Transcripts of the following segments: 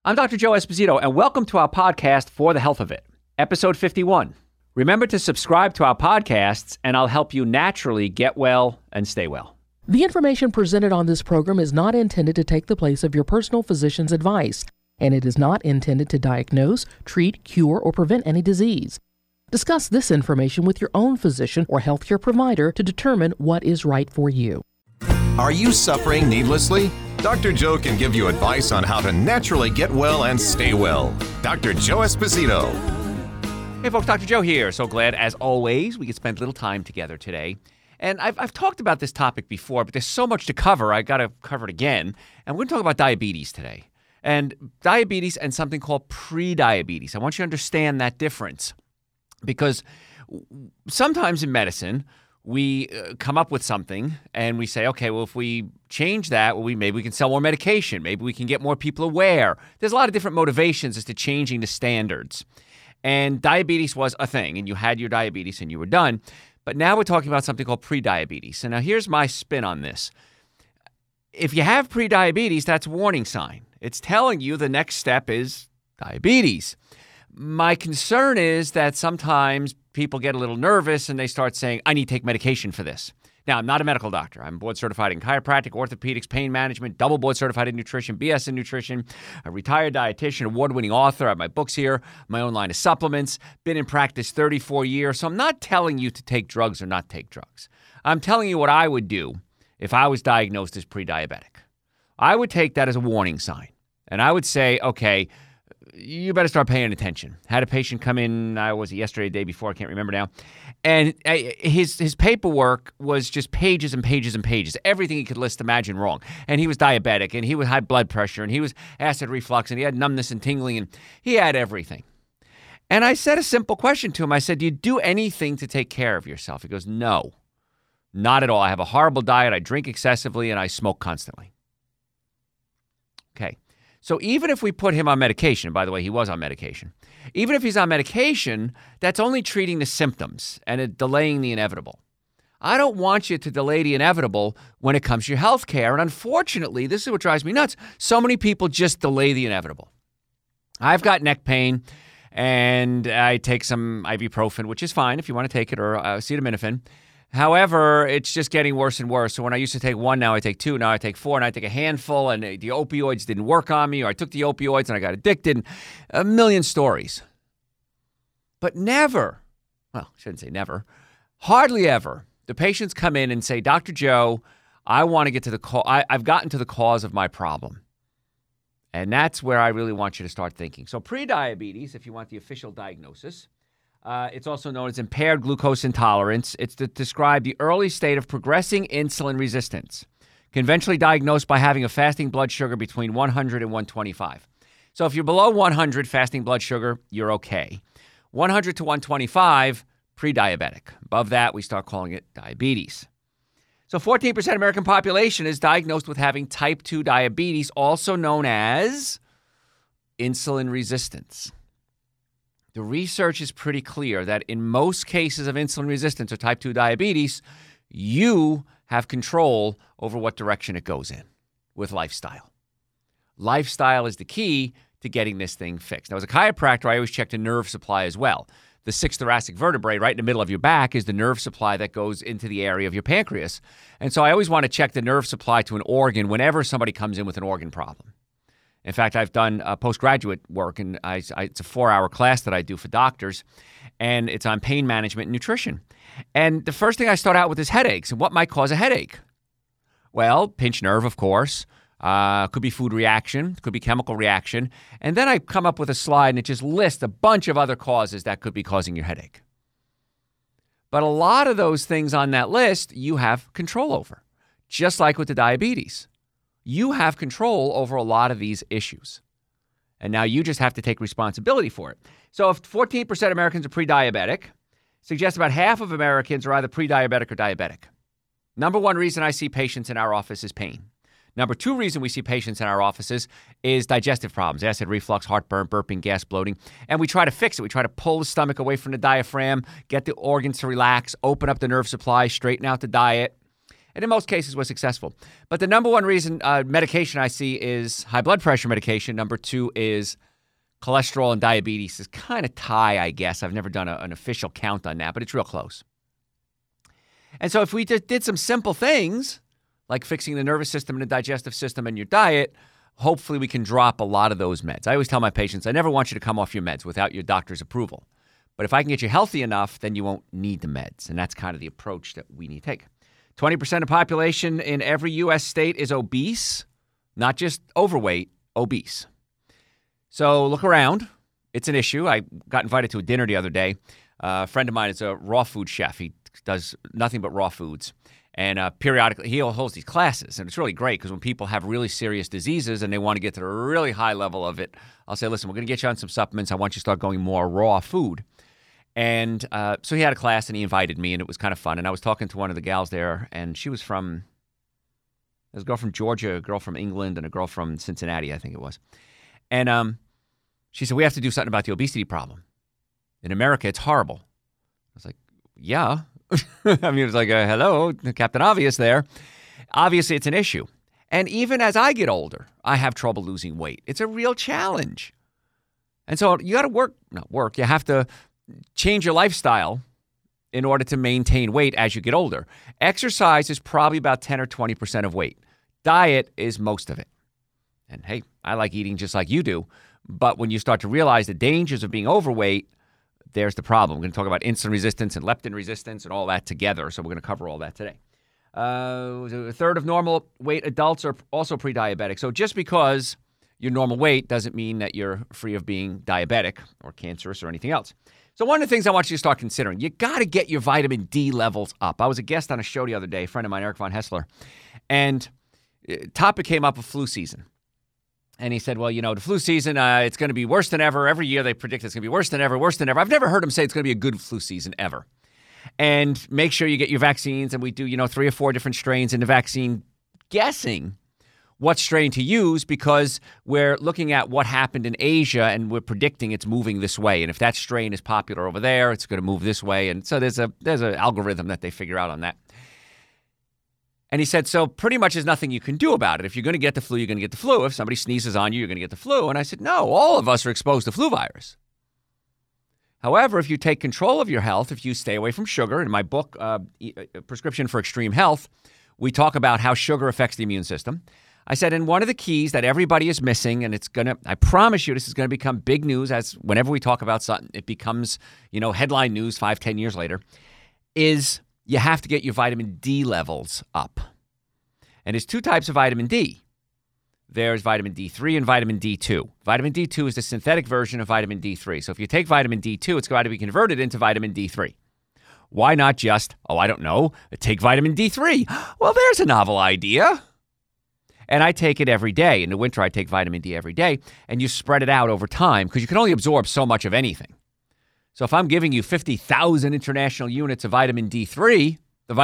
I'm Dr. Joe Esposito, and welcome to our podcast, For the Health of It, episode 51. Remember to subscribe to our podcasts, and I'll help you naturally get well and stay well. The information presented on this program is not intended to take the place of your personal physician's advice, and it is not intended to diagnose, treat, cure, or prevent any disease. Discuss this information with your own physician or healthcare provider to determine what is right for you. Are you suffering needlessly? Dr. Joe can give you advice on how to naturally get well and stay well. Dr. Joe Esposito. Hey folks, Dr. Joe here. So glad, as always, we could spend a little time together today. And I've talked about this topic before, but there's so much to cover, I got to cover it again. And we're going to talk about diabetes today. And diabetes and something called prediabetes. I want you to understand that difference. Because sometimes in medicine, we come up with something and we say, okay, well, if we change that, well, maybe we can sell more medication. Maybe we can get more people aware. There's a lot of different motivations as to changing the standards. And diabetes was a thing, and you had your diabetes and you were done. But now we're talking about something called prediabetes. And now here's my spin on this. If you have prediabetes, that's a warning sign. It's telling you the next step is diabetes. My concern is that sometimes people get a little nervous and they start saying, I need to take medication for this. Now, I'm not a medical doctor. I'm board certified in chiropractic, orthopedics, pain management, double board certified in nutrition, BS in nutrition, a retired dietitian, award-winning author. I have my books here, my own line of supplements, been in practice 34 years. So I'm not telling you to take drugs or not take drugs. I'm telling you what I would do if I was diagnosed as pre-diabetic. I would take that as a warning sign. And I would say, okay, you better start paying attention. Had a patient come in, was it yesterday, the day before, I can't remember now. And his paperwork was just pages and pages and pages. Everything he could imagine wrong. And he was diabetic, and he was high blood pressure, and he was acid reflux, and he had numbness and tingling, and he had everything. And I said a simple question to him. I said, do you do anything to take care of yourself? He goes, no, not at all. I have a horrible diet. I drink excessively, and I smoke constantly. Okay. So even if we put him on medication, by the way, he was on medication, even if he's on medication, that's only treating the symptoms and delaying the inevitable. I don't want you to delay the inevitable when it comes to your health care. And unfortunately, this is what drives me nuts. So many people just delay the inevitable. I've got neck pain and I take some ibuprofen, which is fine if you want to take it, or acetaminophen. However, it's just getting worse and worse. So when I used to take one, now I take two, now I take four, and I take a handful, and the opioids didn't work on me, or I took the opioids and I got addicted. A million stories. But never, well, I shouldn't say never, hardly ever, the patients come in and say, Dr. Joe, I want to get to the cause. I've gotten to the cause of my problem. And that's where I really want you to start thinking. So prediabetes, if you want the official diagnosis, it's also known as impaired glucose intolerance. It's to describe the early state of progressing insulin resistance, conventionally diagnosed by having a fasting blood sugar between 100 and 125. So if you're below 100 fasting blood sugar, you're okay. 100 to 125, pre-diabetic. Above that, we start calling it diabetes. So 14% of American population is diagnosed with having type 2 diabetes, also known as insulin resistance. The research is pretty clear that in most cases of insulin resistance or type 2 diabetes, you have control over what direction it goes in with lifestyle. Lifestyle is the key to getting this thing fixed. Now, as a chiropractor, I always check the nerve supply as well. The sixth thoracic vertebrae right in the middle of your back is the nerve supply that goes into the area of your pancreas. And so I always want to check the nerve supply to an organ whenever somebody comes in with an organ problem. In fact, I've done postgraduate work, and it's a 4-hour class that I do for doctors, and it's on pain management and nutrition. And the first thing I start out with is headaches. And what might cause a headache? Well, pinched nerve, of course. Could be food reaction, could be chemical reaction. And then I come up with a slide, and it just lists a bunch of other causes that could be causing your headache. But a lot of those things on that list, you have control over, just like with the diabetes. You have control over a lot of these issues. And now you just have to take responsibility for it. So if 14% of Americans are pre-diabetic, suggests about half of Americans are either pre-diabetic or diabetic. Number one reason I see patients in our office is pain. Number two reason we see patients in our offices is digestive problems, acid reflux, heartburn, burping, gas, bloating. And we try to fix it. We try to pull the stomach away from the diaphragm, get the organs to relax, open up the nerve supply, straighten out the diet. And in most cases, was successful. But the number one reason medication I see is high blood pressure medication. Number two is cholesterol and diabetes is kind of tie, I guess. I've never done an official count on that, but it's real close. And so if we just did some simple things, like fixing the nervous system and the digestive system and your diet, hopefully we can drop a lot of those meds. I always tell my patients, I never want you to come off your meds without your doctor's approval. But if I can get you healthy enough, then you won't need the meds. And that's kind of the approach that we need to take. 20% of the population in every U.S. state is obese, not just overweight, obese. So look around. It's an issue. I got invited to a dinner the other day. A friend of mine is a raw food chef. He does nothing but raw foods. And periodically, he holds these classes. And it's really great because when people have really serious diseases and they want to get to the really high level of it, I'll say, listen, we're going to get you on some supplements. I want you to start going more raw food. And so he had a class and he invited me, and it was kind of fun. And I was talking to one of the gals there, and she was from, there's a girl from Georgia, a girl from England, and a girl from Cincinnati, I think it was. And she said, we have to do something about the obesity problem. In America, it's horrible. I was like, yeah. I mean, it was like, hello, Captain Obvious there. Obviously, it's an issue. And even as I get older, I have trouble losing weight. It's a real challenge. And so you got to you have to change your lifestyle in order to maintain weight as you get older. Exercise is probably about 10 or 20% of weight. Diet is most of it. And hey, I like eating just like you do. But when you start to realize the dangers of being overweight, there's the problem. We're going to talk about insulin resistance and leptin resistance and all that together. So we're going to cover all that today. A third of normal weight adults are also pre-diabetic. So just because you're normal weight doesn't mean that you're free of being diabetic or cancerous or anything else. So one of the things I want you to start considering, you got to get your vitamin D levels up. I was a guest on a show the other day, a friend of mine, Eric Von Hessler, and topic came up of flu season. And he said, well, you know, the flu season, it's going to be worse than ever. Every year they predict it's going to be worse than ever, worse than ever. I've never heard him say it's going to be a good flu season ever. And make sure you get your vaccines. And we do, 3 or 4 different strains in the vaccine, guessing what strain to use because we're looking at what happened in Asia and we're predicting it's moving this way. And if that strain is popular over there, it's going to move this way. And so there's an algorithm that they figure out on that. And he said, so pretty much there's nothing you can do about it. If you're going to get the flu, you're going to get the flu. If somebody sneezes on you, you're going to get the flu. And I said, no, all of us are exposed to flu virus. However, if you take control of your health, if you stay away from sugar, in my book, Prescription for Extreme Health, we talk about how sugar affects the immune system. I said, and one of the keys that everybody is missing, and I promise you this is going to become big news as whenever we talk about something, it becomes, headline news 5-10 years later, is you have to get your vitamin D levels up. And there's 2 types of vitamin D. There's vitamin D3 and vitamin D2. Vitamin D2 is the synthetic version of vitamin D3. So if you take vitamin D2, it's going to be converted into vitamin D3. Why not just, take vitamin D3? Well, there's a novel idea. And I take it every day. In the winter, I take vitamin D every day. And you spread it out over time because you can only absorb so much of anything. So if I'm giving you 50,000 international units of vitamin D2,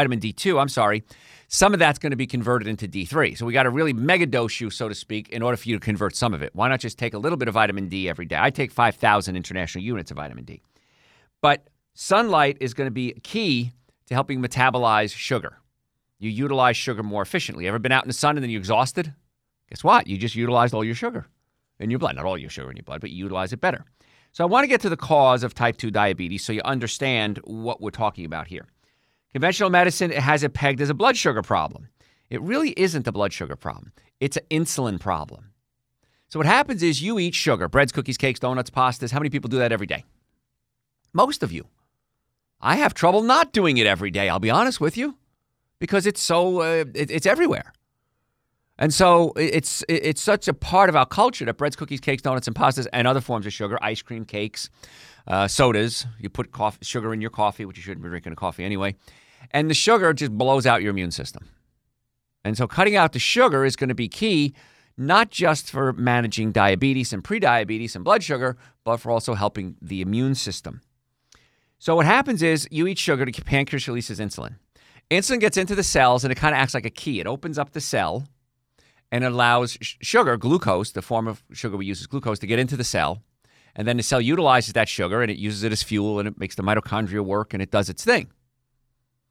some of that's going to be converted into D3. So we got to really mega dose you, so to speak, in order for you to convert some of it. Why not just take a little bit of vitamin D every day? I take 5,000 international units of vitamin D. But sunlight is going to be key to helping metabolize sugar. You utilize sugar more efficiently. Ever been out in the sun and then you're exhausted? Guess what? You just utilized all your sugar in your blood. Not all your sugar in your blood, but you utilize it better. So I want to get to the cause of type 2 diabetes so you understand what we're talking about here. Conventional medicine has it pegged as a blood sugar problem. It really isn't a blood sugar problem. It's an insulin problem. So what happens is you eat sugar, breads, cookies, cakes, donuts, pastas. How many people do that every day? Most of you. I have trouble not doing it every day, I'll be honest with you, because it's so it's everywhere. And so it's such a part of our culture that breads, cookies, cakes, donuts, and pastas and other forms of sugar, ice cream, cakes, sodas. You put sugar in your coffee, which you shouldn't be drinking a coffee anyway. And the sugar just blows out your immune system. And so cutting out the sugar is going to be key, not just for managing diabetes and prediabetes and blood sugar, but for also helping the immune system. So what happens is you eat sugar, the pancreas releases insulin. Insulin gets into the cells and it kind of acts like a key. It opens up the cell and it allows sugar, glucose, the form of sugar we use is glucose, to get into the cell. And then the cell utilizes that sugar and it uses it as fuel and it makes the mitochondria work and it does its thing.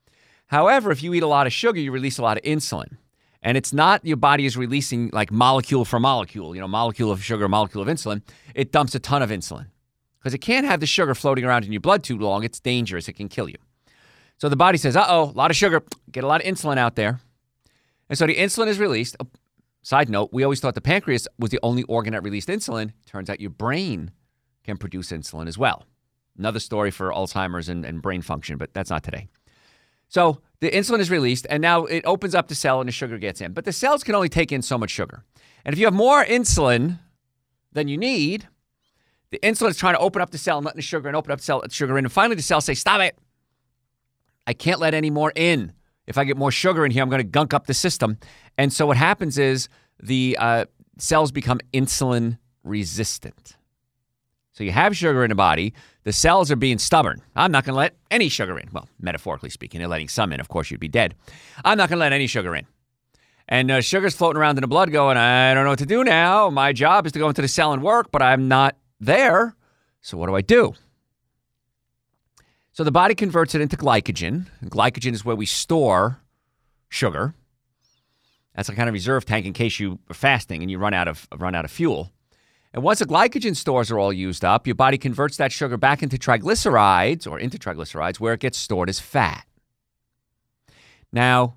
However, if you eat a lot of sugar, you release a lot of insulin. And it's not your body is releasing like molecule for molecule, molecule of sugar, molecule of insulin. It dumps a ton of insulin because it can't have the sugar floating around in your blood too long. It's dangerous. It can kill you. So the body says, a lot of sugar, get a lot of insulin out there. And so the insulin is released. Side note, we always thought the pancreas was the only organ that released insulin. Turns out your brain can produce insulin as well. Another story for Alzheimer's and brain function, but that's not today. So the insulin is released, and now it opens up the cell and the sugar gets in. But the cells can only take in so much sugar. And if you have more insulin than you need, the insulin is trying to open up the cell and letting the sugar and open up the cell, sugar in. And finally the cells say, stop it. I can't let any more in. If I get more sugar in here, I'm going to gunk up the system. And so what happens is the cells become insulin resistant. So you have sugar in the body. The cells are being stubborn. I'm not going to let any sugar in. Well, metaphorically speaking, they're letting some in. Of course, you'd be dead. I'm not going to let any sugar in. And sugar's floating around in the blood going, I don't know what to do now. My job is to go into the cell and work, but I'm not there. So what do I do? So the body converts it into glycogen. And glycogen is where we store sugar. That's a kind of reserve tank in case you are fasting and you run out of fuel. And once the glycogen stores are all used up, your body converts that sugar back into triglycerides where it gets stored as fat. Now,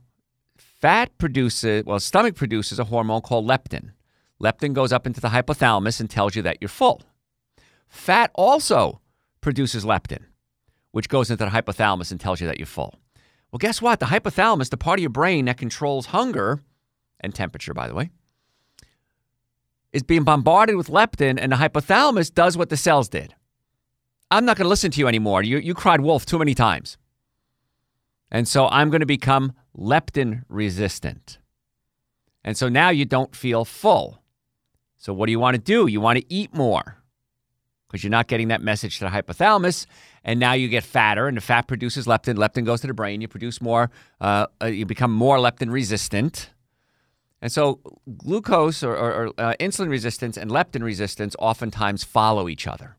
stomach produces a hormone called leptin. Leptin goes up into the hypothalamus and tells you that you're full. Fat also produces leptin, which goes into the hypothalamus and tells you that you're full. Well, guess what? The hypothalamus, the part of your brain that controls hunger and temperature, by the way, is being bombarded with leptin, and the hypothalamus does what the cells did. I'm not going to listen to you anymore. You cried wolf too many times. And so I'm going to become leptin resistant. And so now you don't feel full. So what do you want to do? You want to eat more because you're not getting that message to the hypothalamus, and now you get fatter, and the fat produces leptin. Leptin goes to the brain. You produce more. You become more leptin resistant. And so glucose or insulin resistance and leptin resistance oftentimes follow each other.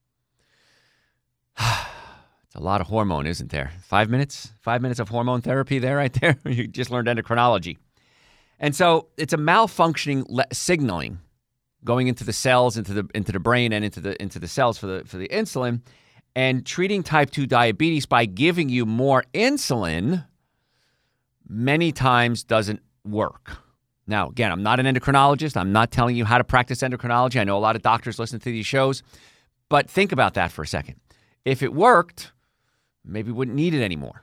It's a lot of hormone, isn't there? 5 minutes? 5 minutes of hormone therapy there, right there? You just learned endocrinology. And so it's a malfunctioning signaling going into the cells, into the brain, and into the cells for the insulin. And treating type 2 diabetes by giving you more insulin many times doesn't work. Now, again, I'm not an endocrinologist. I'm not telling you how to practice endocrinology. I know a lot of doctors listen to these shows. But think about that for a second. If it worked, maybe we wouldn't need it anymore.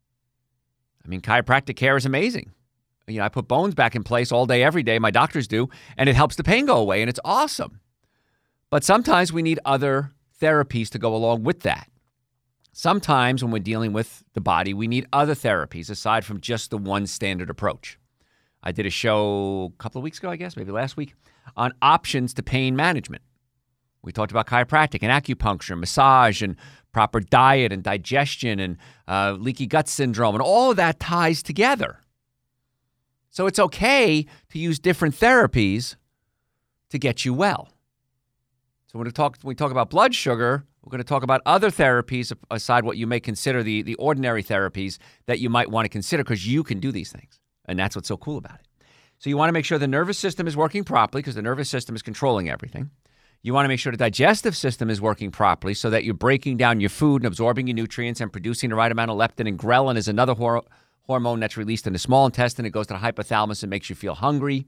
I mean, chiropractic care is amazing. I put bones back in place all day, every day. My doctors do. And it helps the pain go away. And it's awesome. But sometimes we need other therapies to go along with that. Sometimes when we're dealing with the body, we need other therapies aside from just the one standard approach. I did a show a couple of weeks ago, I guess, maybe last week, on options to pain management. We talked about chiropractic and acupuncture, massage, and proper diet and digestion and leaky gut syndrome, and all of that ties together. So it's okay to use different therapies to get you well. So when we talk about blood sugar, we're going to talk about other therapies aside what you may consider the ordinary therapies that you might want to consider because you can do these things. And that's what's so cool about it. So you want to make sure the nervous system is working properly because the nervous system is controlling everything. You want to make sure the digestive system is working properly so that you're breaking down your food and absorbing your nutrients and producing the right amount of leptin. And ghrelin is another hormone that's released in the small intestine. It goes to the hypothalamus and makes you feel hungry.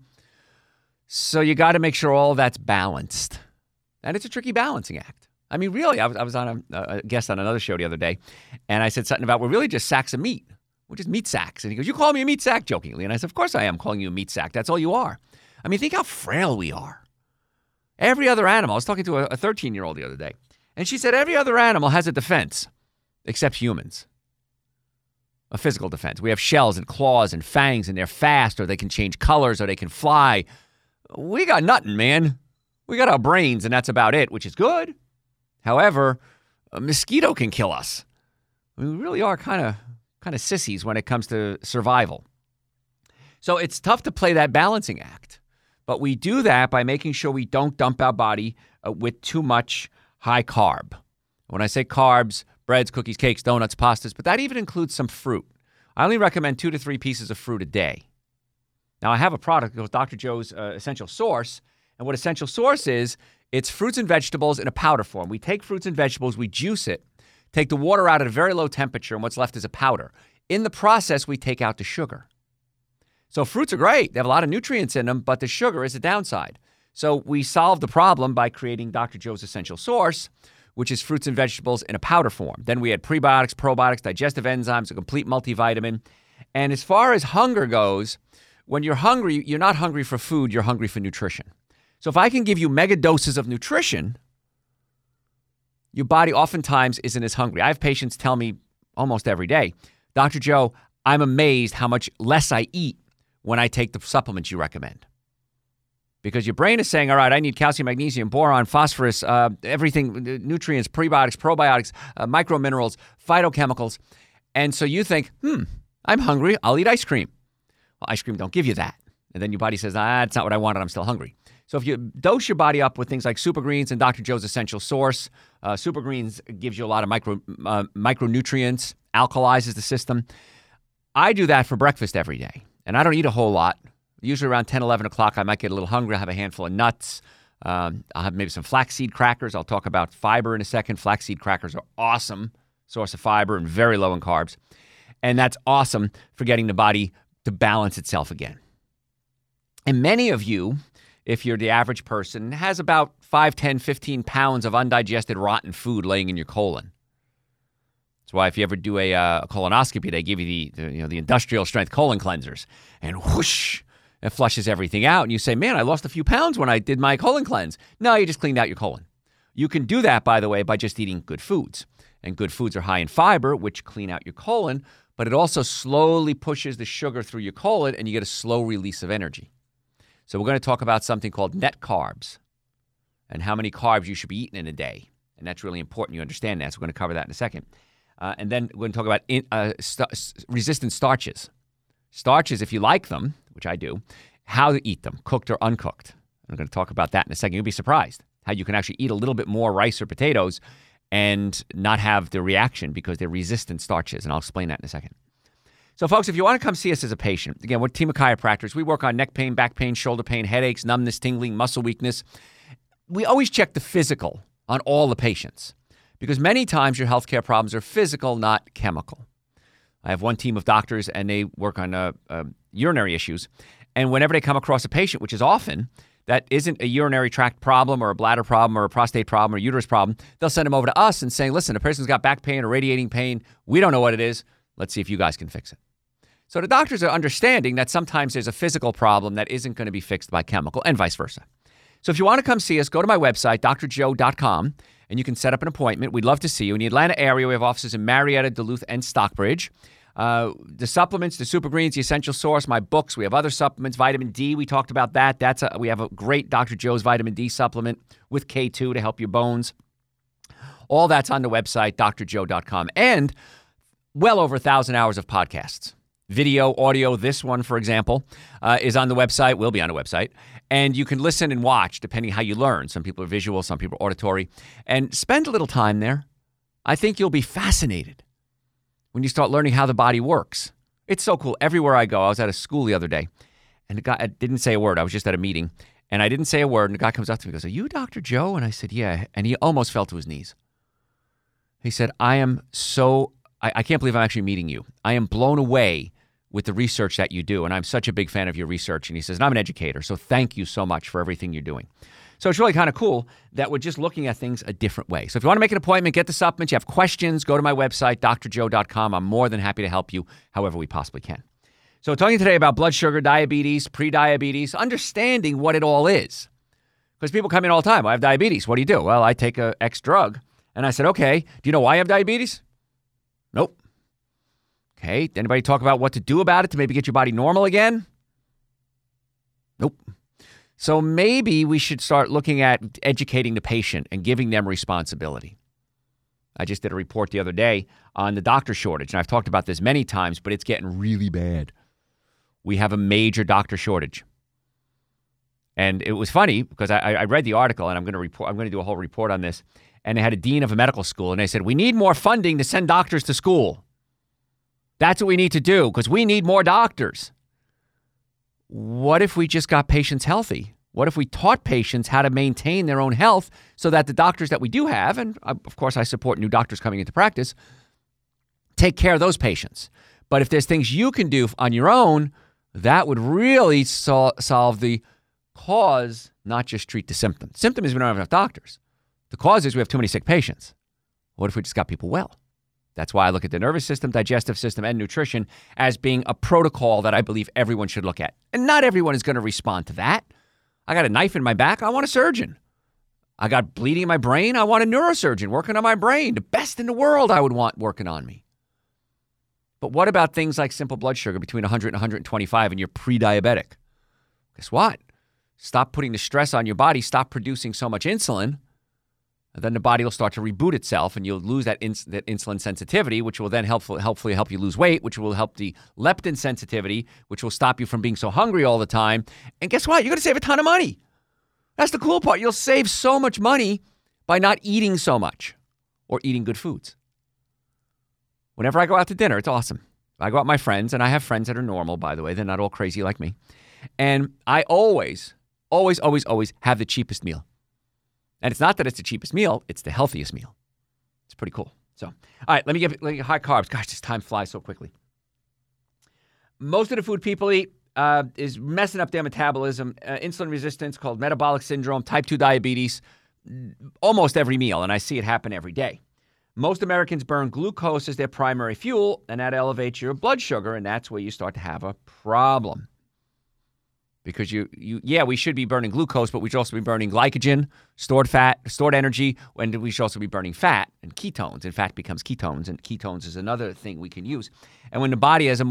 So you got to make sure all of that's balanced. And it's a tricky balancing act. I mean, really, I was on a guest on another show the other day, and I said something about we're really just sacks of meat. We're just meat sacks. And he goes, you call me a meat sack, jokingly. And I said, of course I am calling you a meat sack. That's all you are. I mean, think how frail we are. Every other animal, I was talking to a 13-year-old the other day, and she said every other animal has a defense except humans. A physical defense. We have shells and claws and fangs, and they're fast, or they can change colors, or they can fly. We got nothing, man. We got our brains, and that's about it, which is good. However, a mosquito can kill us. We really are kind of sissies when it comes to survival. So it's tough to play that balancing act. But we do that by making sure we don't dump our body with too much high carb. When I say carbs, breads, cookies, cakes, donuts, pastas, but that even includes some fruit. I only recommend 2 to 3 pieces of fruit a day. Now, I have a product called Dr. Joe's Essential Source. And what Essential Source is, it's fruits and vegetables in a powder form. We take fruits and vegetables, we juice it, take the water out at a very low temperature, and what's left is a powder. In the process, we take out the sugar. So fruits are great. They have a lot of nutrients in them, but the sugar is the downside. So we solve the problem by creating Dr. Joe's Essential Source, which is fruits and vegetables in a powder form. Then we add prebiotics, probiotics, digestive enzymes, a complete multivitamin. And as far as hunger goes, when you're hungry, you're not hungry for food, you're hungry for nutrition. So if I can give you mega doses of nutrition, your body oftentimes isn't as hungry. I have patients tell me almost every day, Dr. Joe, I'm amazed how much less I eat when I take the supplements you recommend. Because your brain is saying, all right, I need calcium, magnesium, boron, phosphorus, everything, nutrients, prebiotics, probiotics, microminerals, phytochemicals. And so you think, I'm hungry, I'll eat ice cream. Well, ice cream don't give you that. And then your body says, it's not what I wanted, I'm still hungry. So if you dose your body up with things like Super Greens and Dr. Joe's Essential Source, Super Greens gives you a lot of micronutrients, alkalizes the system. I do that for breakfast every day. And I don't eat a whole lot. Usually around 10, 11 o'clock, I might get a little hungry. I'll have a handful of nuts. I'll have maybe some flaxseed crackers. I'll talk about fiber in a second. Flaxseed crackers are awesome source of fiber and very low in carbs. And that's awesome for getting the body to balance itself again. And many of you, if you're the average person, has about 5, 10, 15 pounds of undigested rotten food laying in your colon. That's why if you ever do a colonoscopy, they give you the industrial strength colon cleansers, and whoosh, it flushes everything out. And you say, man, I lost a few pounds when I did my colon cleanse. No, you just cleaned out your colon. You can do that, by the way, by just eating good foods. And good foods are high in fiber, which clean out your colon, but it also slowly pushes the sugar through your colon, and you get a slow release of energy. So we're going to talk about something called net carbs and how many carbs you should be eating in a day. And that's really important. You understand that. So we're going to cover that in a second. And then we're going to talk about resistant starches. Starches, if you like them, which I do, how to eat them, cooked or uncooked. I'm going to talk about that in a second. You'll be surprised how you can actually eat a little bit more rice or potatoes and not have the reaction because they're resistant starches. And I'll explain that in a second. So, folks, if you want to come see us as a patient, again, we're a team of chiropractors. We work on neck pain, back pain, shoulder pain, headaches, numbness, tingling, muscle weakness. We always check the physical on all the patients because many times your healthcare problems are physical, not chemical. I have one team of doctors, and they work on urinary issues. And whenever they come across a patient, which is often, that isn't a urinary tract problem or a bladder problem or a prostate problem or a uterus problem, they'll send them over to us and say, listen, a person's got back pain or radiating pain. We don't know what it is. Let's see if you guys can fix it. So the doctors are understanding that sometimes there's a physical problem that isn't going to be fixed by chemical and vice versa. So if you want to come see us, go to my website, drjoe.com, and you can set up an appointment. We'd love to see you. In the Atlanta area, we have offices in Marietta, Duluth, and Stockbridge. The supplements, the Super Greens, the Essential Source, my books. We have other supplements, vitamin D. We talked about that. We have a great Dr. Joe's vitamin D supplement with K2 to help your bones. All that's on the website, drjoe.com. And well over 1,000 hours of podcasts. Video, audio, this one, for example, is on the website, will be on the website. And you can listen and watch depending how you learn. Some people are visual, some people are auditory. And spend a little time there. I think you'll be fascinated when you start learning how the body works. It's so cool. Everywhere I go, I was at a school the other day, and the guy didn't say a word. I was just at a meeting, and I didn't say a word. And the guy comes up to me and goes, are you Dr. Joe? And I said, yeah. And he almost fell to his knees. He said, I can't believe I'm actually meeting you. I am blown away with the research that you do, and I'm such a big fan of your research. And he says, and I'm an educator, so thank you so much for everything you're doing. So it's really kind of cool that we're just looking at things a different way. So if you want to make an appointment, get the supplements, you have questions, go to my website, drjoe.com. I'm more than happy to help you however we possibly can. So talking today about blood sugar, diabetes, pre-diabetes, understanding what it all is. Because people come in all the time, I have diabetes. What do you do? Well, I take a X drug. And I said, okay, do you know why I have diabetes? Nope. Okay, did anybody talk about what to do about it to maybe get your body normal again? Nope. So maybe we should start looking at educating the patient and giving them responsibility. I just did a report the other day on the doctor shortage, and I've talked about this many times, but it's getting really bad. We have a major doctor shortage. And it was funny because I read the article, and I'm going to do a whole report on this, and they had a dean of a medical school, and they said, we need more funding to send doctors to school. That's what we need to do because we need more doctors. What if we just got patients healthy? What if we taught patients how to maintain their own health so that the doctors that we do have, and of course I support new doctors coming into practice, take care of those patients. But if there's things you can do on your own, that would really solve the cause, not just treat the symptom. The symptom is we don't have enough doctors. The cause is we have too many sick patients. What if we just got people well? That's why I look at the nervous system, digestive system, and nutrition as being a protocol that I believe everyone should look at. And not everyone is going to respond to that. I got a knife in my back. I want a surgeon. I got bleeding in my brain. I want a neurosurgeon working on my brain. The best in the world I would want working on me. But what about things like simple blood sugar between 100 and 125 and you're pre-diabetic? Guess what? Stop putting the stress on your body. Stop producing so much insulin. And then the body will start to reboot itself and you'll lose that insulin sensitivity, which will then hopefully help you lose weight, which will help the leptin sensitivity, which will stop you from being so hungry all the time. And guess what? You're going to save a ton of money. That's the cool part. You'll save so much money by not eating so much or eating good foods. Whenever I go out to dinner, it's awesome. I go out with my friends, and I have friends that are normal, by the way. They're not all crazy like me. And I always have the cheapest meal. And it's not that it's the cheapest meal, it's the healthiest meal. It's pretty cool. So, all right, let me give high carbs. Gosh, this time flies so quickly. Most of the food people eat is messing up their metabolism, insulin resistance called metabolic syndrome, type 2 diabetes, almost every meal, and I see it happen every day. Most Americans burn glucose as their primary fuel, and that elevates your blood sugar, and that's where you start to have a problem. Because we should be burning glucose, but we should also be burning glycogen, stored fat, stored energy, and we should also be burning fat and ketones. And fat becomes ketones, and ketones is another thing we can use. And when the body has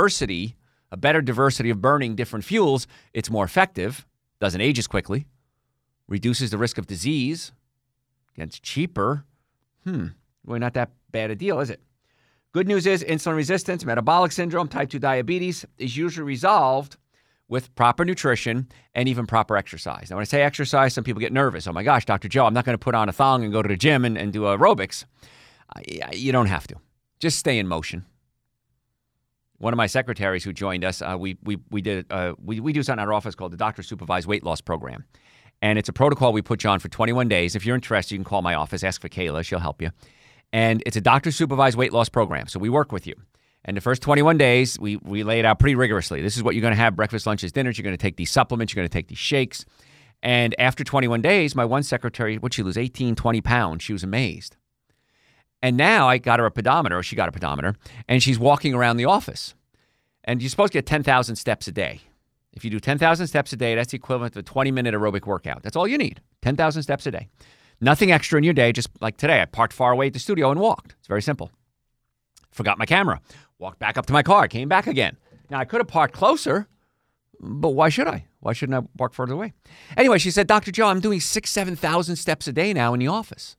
a better diversity of burning different fuels, it's more effective, doesn't age as quickly, reduces the risk of disease, gets cheaper. Well, not that bad a deal, is it? Good news is insulin resistance, metabolic syndrome, type 2 diabetes is usually resolved with proper nutrition and even proper exercise. Now, when I say exercise, some people get nervous. Oh my gosh, Dr. Joe, I'm not going to put on a thong and go to the gym and do aerobics. You don't have to. Just stay in motion. One of my secretaries who joined us, we do something at our office called the Doctor Supervised Weight Loss Program. And it's a protocol we put you on for 21 days. If you're interested, you can call my office, ask for Kayla, she'll help you. And it's a doctor supervised weight loss program. So we work with you. And the first 21 days, we lay it out pretty rigorously. This is what you're going to have, breakfast, lunches, dinners. You're going to take these supplements. You're going to take these shakes. And after 21 days, my one secretary, what'd she lose, 18, 20 pounds? She was amazed. And now I got her a pedometer, or she got a pedometer, and she's walking around the office. And you're supposed to get 10,000 steps a day. If you do 10,000 steps a day, that's the equivalent to a 20-minute aerobic workout. That's all you need, 10,000 steps a day. Nothing extra in your day, just like today. I parked far away at the studio and walked. It's very simple. Forgot my camera. Walked back up to my car, came back again. Now, I could have parked closer, but why should I? Why shouldn't I park further away? Anyway, she said, Dr. Joe, I'm doing 6,000, 7,000 steps a day now in the office.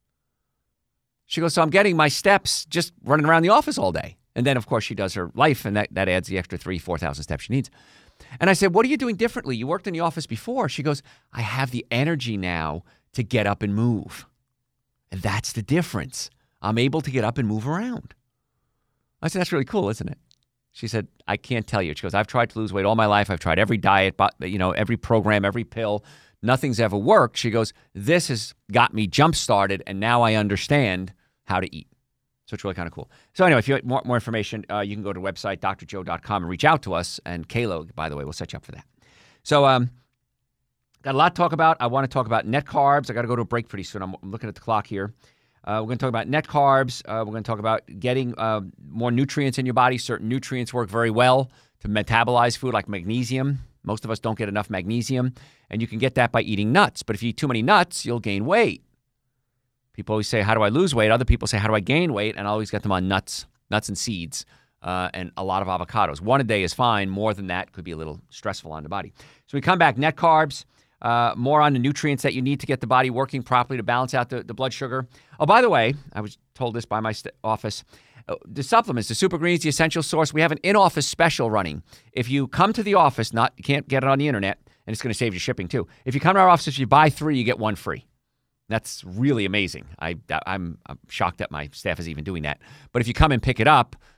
She goes, so I'm getting my steps just running around the office all day. And then, of course, she does her life, and that adds the extra 3,000, 4,000 steps she needs. And I said, what are you doing differently? You worked in the office before. She goes, I have the energy now to get up and move. And that's the difference. I'm able to get up and move around. I said, that's really cool, isn't it? She said, I can't tell you. She goes, I've tried to lose weight all my life. I've tried every diet, every program, every pill. Nothing's ever worked. She goes, this has got me jump-started, and now I understand how to eat. So it's really kind of cool. So anyway, if you want more information, you can go to the website, drjoe.com, and reach out to us. And Kayla, by the way, will set you up for that. So got a lot to talk about. I want to talk about net carbs. I got to go to a break pretty soon. I'm looking at the clock here. We're going to talk about net carbs. We're going to talk about getting more nutrients in your body. Certain nutrients work very well to metabolize food, like magnesium. Most of us don't get enough magnesium, and you can get that by eating nuts. But if you eat too many nuts, you'll gain weight. People always say, how do I lose weight? Other people say, how do I gain weight? And I always get them on nuts and seeds, and a lot of avocados. One a day is fine. More than that could be a little stressful on the body. So we come back, net carbs, more on the nutrients that you need to get the body working properly to balance out the blood sugar. Oh, by the way, I was told this by my office. The supplements, the Super Greens, the Essential Source, we have an in-office special running. If you come to the office, you can't get it on the internet, and it's going to save you shipping too. If you come to our office, if you buy 3, you get 1 free. That's really amazing. I'm shocked that my staff is even doing that. But if you come and pick it up,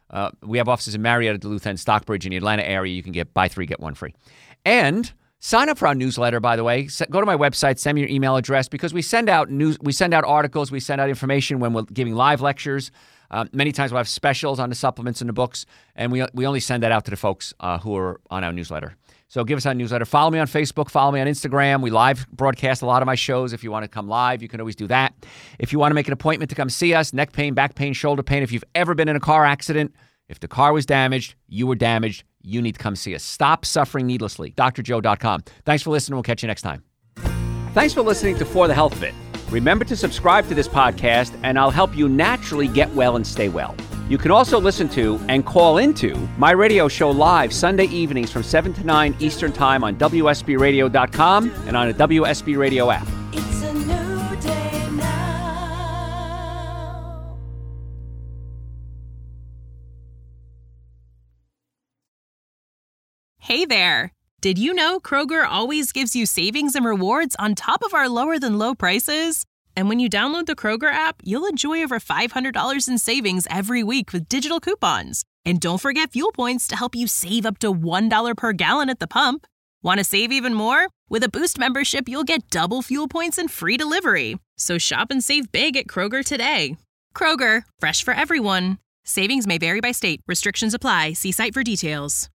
We have offices in Marietta, Duluth, and Stockbridge in the Atlanta area. You can get buy 3, get 1 free. And sign up for our newsletter, by the way. Go to my website, send me your email address, because we send out news, we send out articles, we send out information when we're giving live lectures. Many times we'll have specials on the supplements and the books, and we only send that out to the folks who are on our newsletter. So give us our newsletter. Follow me on Facebook. Follow me on Instagram. We live broadcast a lot of my shows. If you want to come live, you can always do that. If you want to make an appointment to come see us, neck pain, back pain, shoulder pain, if you've ever been in a car accident, if the car was damaged, you were damaged, you need to come see us. Stop suffering needlessly. drjoe.com. Thanks for listening. We'll catch you next time. Thanks for listening to For the Health of It. Remember to subscribe to this podcast, and I'll help you naturally get well and stay well. You can also listen to and call into my radio show live Sunday evenings from 7 to 9 Eastern Time on WSBRadio.com and on the WSB Radio app. It's a new day now. Hey there! Did you know Kroger always gives you savings and rewards on top of our lower-than-low prices? And when you download the Kroger app, you'll enjoy over $500 in savings every week with digital coupons. And don't forget fuel points to help you save up to $1 per gallon at the pump. Want to save even more? With a Boost membership, you'll get double fuel points and free delivery. So shop and save big at Kroger today. Kroger, fresh for everyone. Savings may vary by state. Restrictions apply. See site for details.